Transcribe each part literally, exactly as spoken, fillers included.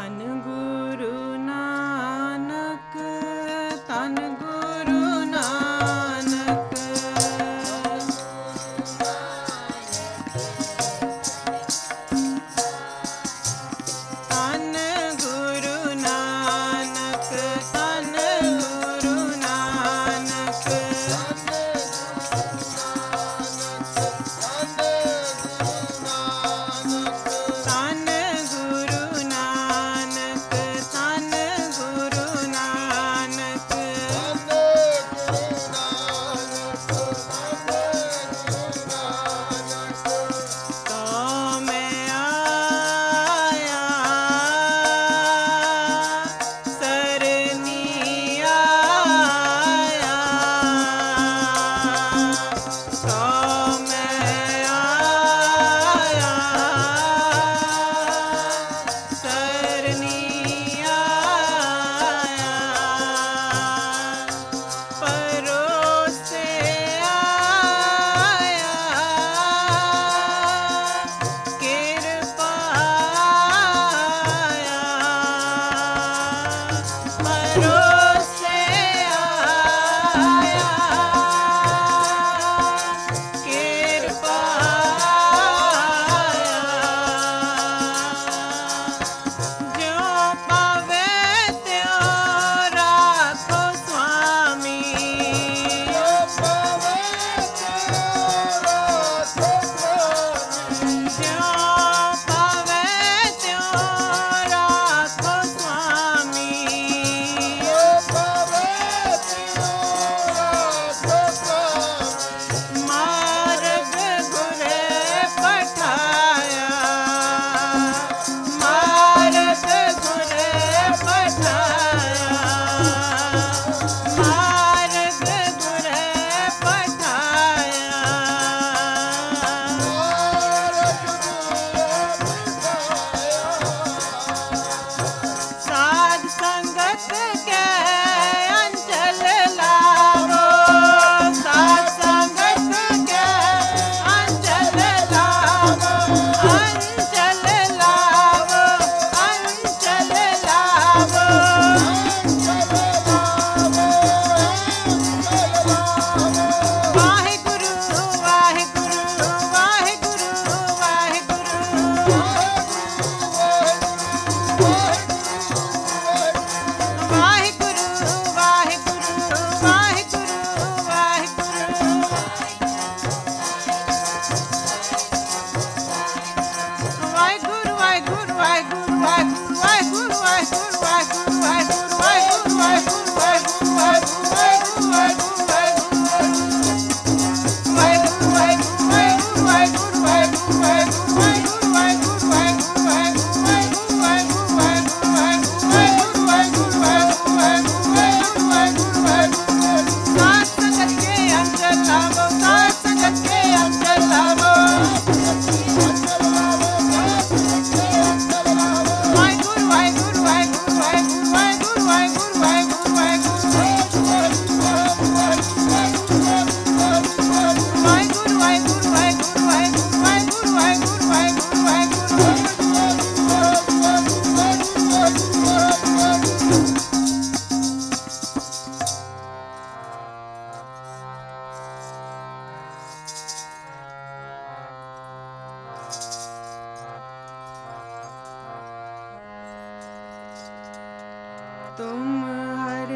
तुम हर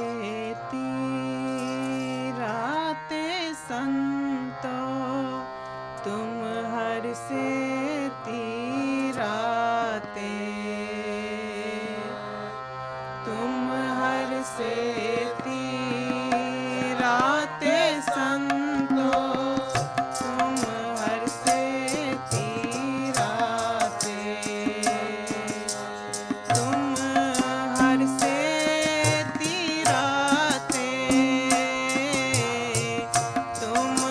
से तीराते संतो, तुम हर से तीराते, तुम हर से तीराते संतो, तुम हर से तीराते, तुम हर से तीराते, तुम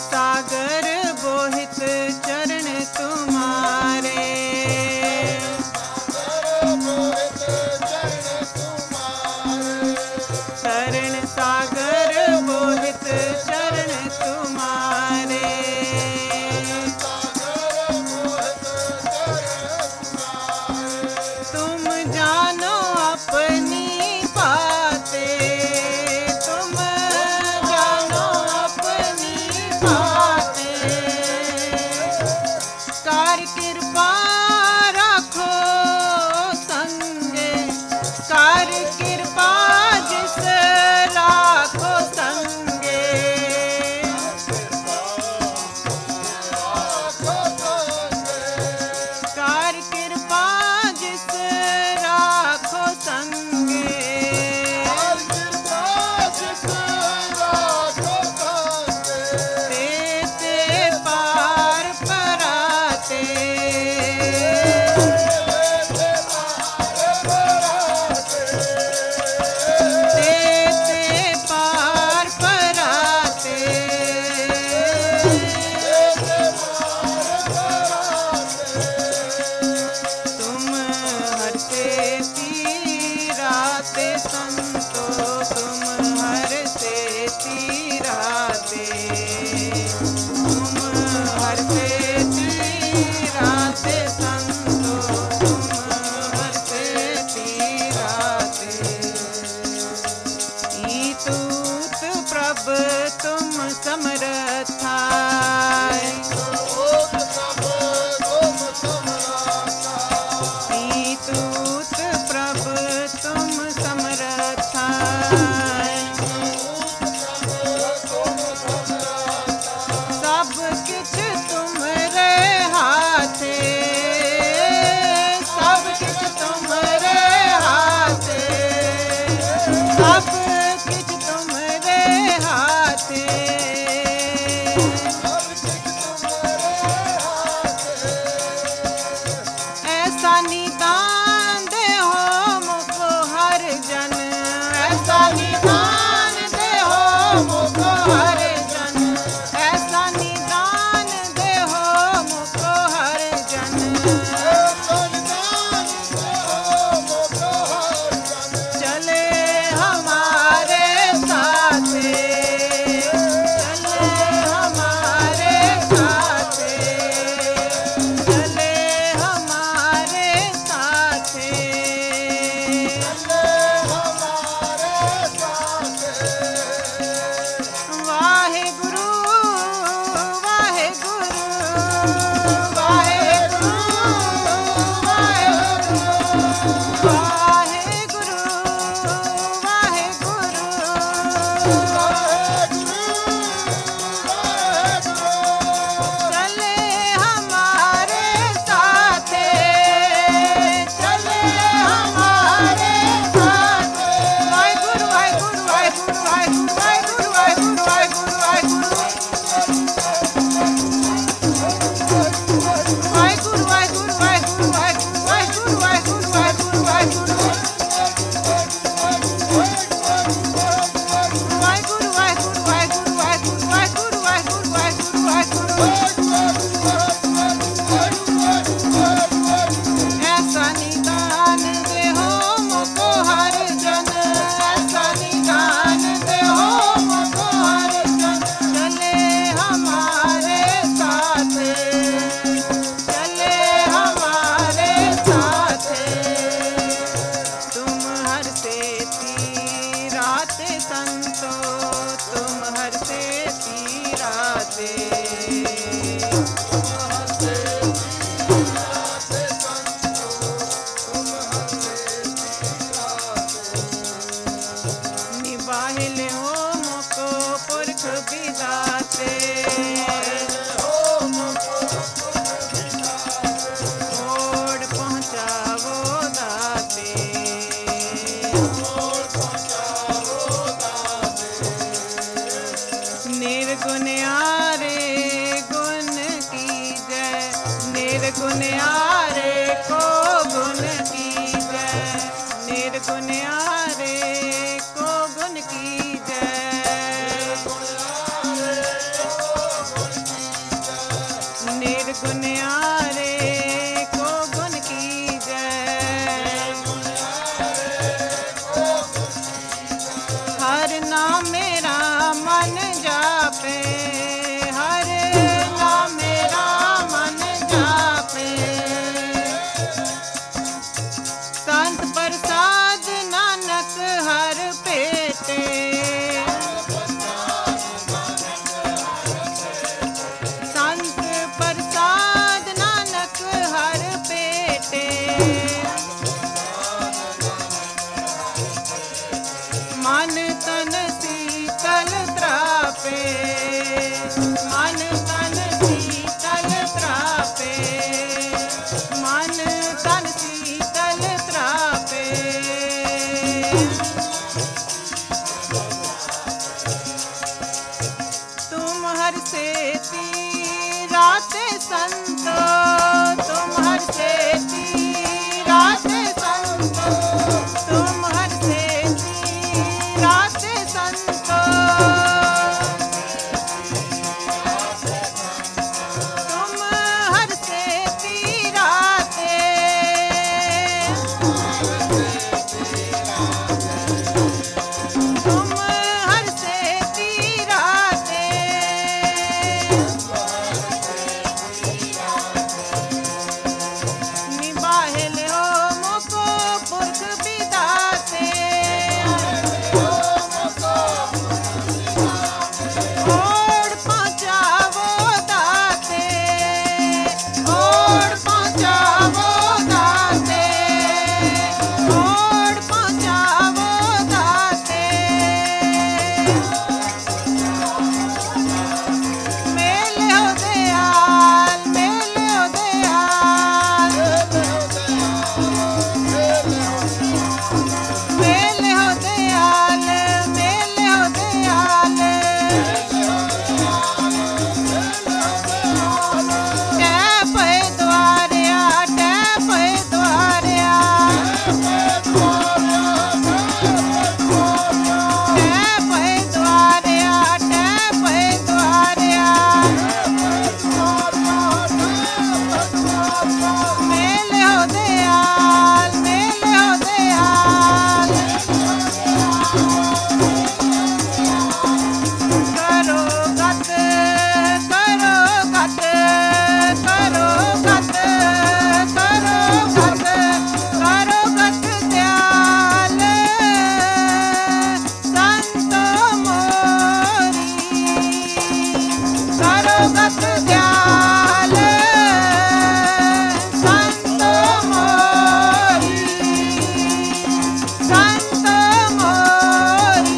सागर बोहित चरण तुम्हारे। तरण सागर बोहित चरण तुम्हारे। तुम जानो अपनी बातें, तुम जानो अपनी बातें। कार कृपा रखो संगे, कार कृपा जिस राखो संगे। कार कृपा जिस राखो संगे। तेते पार पराते। तेते पार पराते। तुम हरते तीराते संतो, तुम हरते तीराते। तुम हरते तीराते संतो, तुम हरते तीराते। ईतूत प्रभ तुम समरथाय। ईतूत प्रभ तुम समरथाय। सब किछ तुमरे हाथे, सब किछ तुमरे हाथे। सब किछ तुमरे हाथे। ऐसा निदान दे हो मुको हर जन, ऐसा निदान दे हो मुको हर जन। ऐसा निदान दे हो मुको हर जन। चले हमारे साथे, चले हमारे साथे। चले हमारे साथे। वाहे गुरु, वाहे गुरु, वाहे गुरु, वाहे गुरु। वाहे गुरु, वाहे गुरु। चले हमारे साथे, चले हमारे साथे। वाहे गुरु, वाहे गुरु, वाहे गुरु, वाहे गुरु, वाहे गुरु, वाहे गुरु, वाहे गुरु, वाहे गुरु। वाहे गुरु, वाहे गुरु, वाहे गुरु, वाहे गुरु, वाहे गुरु, वाहे गुरु, वाहे गुरु, वाहे गुरु। वाहे गुरु, वाहे गुरु, वाहे गुरु, वाहे गुरु, वाहे गुरु, वाहे गुरु, वाहे गुरु, वाहे गुरु। ऐसा निदान दे हो मुको हर जन, ऐसा निदान दे हो मुको हर जन। चले हमारे साथे, चले हमारे साथे। तुम हरते तीराते संतो, तुम हरते तीराते। निभाहिले हो मुको पुरख विधाते। ओड पहुँचावो दाते। निर्गुण आरे तन शीतल त्रापे, मन तन शीतल त्रापे। तुम हर से तीराते संतो, तुम हर से तीराते संतो, तुम हर से तीराते संतो, तुम हर से तीराते, तुम हर से तीराते, निबाहेले हो मोको पुरख बिदाते, ओढ़ पहुँचावो दाते, ओढ़ पहुँचावो दाते, ओढ़ पहुँचावो दाते। मेले हो दयाल, मेले हो दयाल, मेले हो दयाल, मेले हो दयाल, टैप है द्वारिया, टैप है द्वारिया, टैप है द्वारिया, टैप है द्वारिया। मेले हो दयाल, मेले हो दयाल, करो गत, करो गत, करो गत, करो गत, करो गत दयाल संतो मोरी, करो गत दयाल संतो मोरी, संतो मोरी।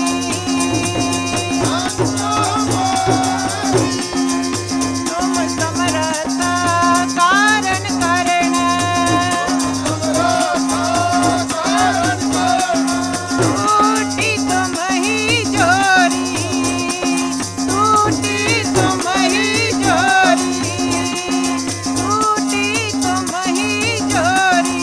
तुम समर्थ कारण करण, टूटी तुम ही जोरी, टूटी तुम ही जोरी, टूटी तुम ही जोरी।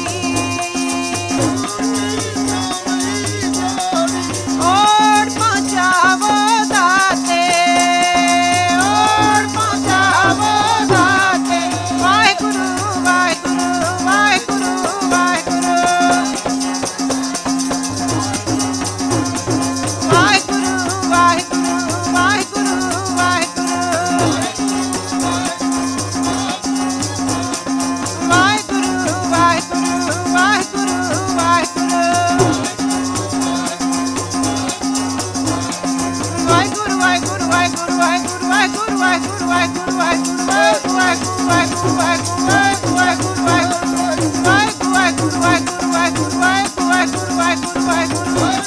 ओढ़ पहुँचावो दाते, ओढ़ पहुँचावो दाते। वाहिगुरु वाहिगुरु वाहिगुरु वाहिगुरु, वाहिगुरु वाहिगुरु वाहिगुरु वाहिगुरु, वाहिगुरु वाहिगुरु वाहिगुरु वाहिगुरु, वाहिगुरु वाहिगुरु वाहिगुरु वाहिगुरु वाहिगुरु वाहिगुरु वाहिगुरु वाहिगुरु वाहिगुरु वाहिगुरु वाहिगुरु वाहिगुरु वाहिगुरु वाहिगुरु वाहिगुरु वाहिगुरु वाहिगुरु वाहिगुरु वाहिगुरु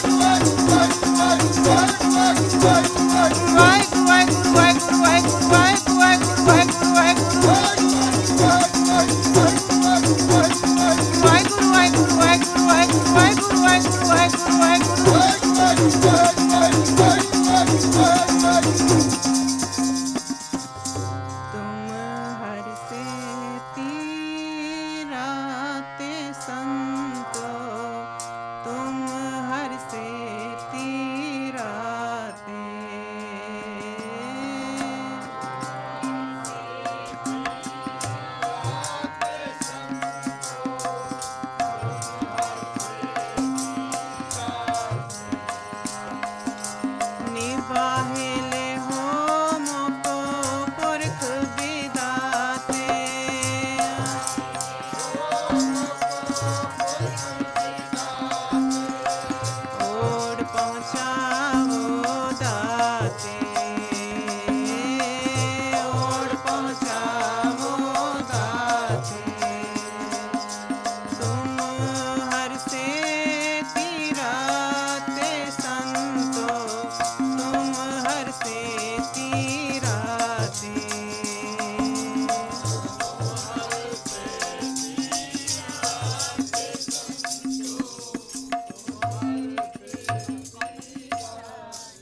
तुम हर से तीराते संतो, तुम हर से तीराते, निबाहेले हो मोको पुरख बिदाते, ओढ़ पहुँचावो दाते, ओढ़ पहुँचावो दाते। तुम हर से तीराते संतो, तुम हर से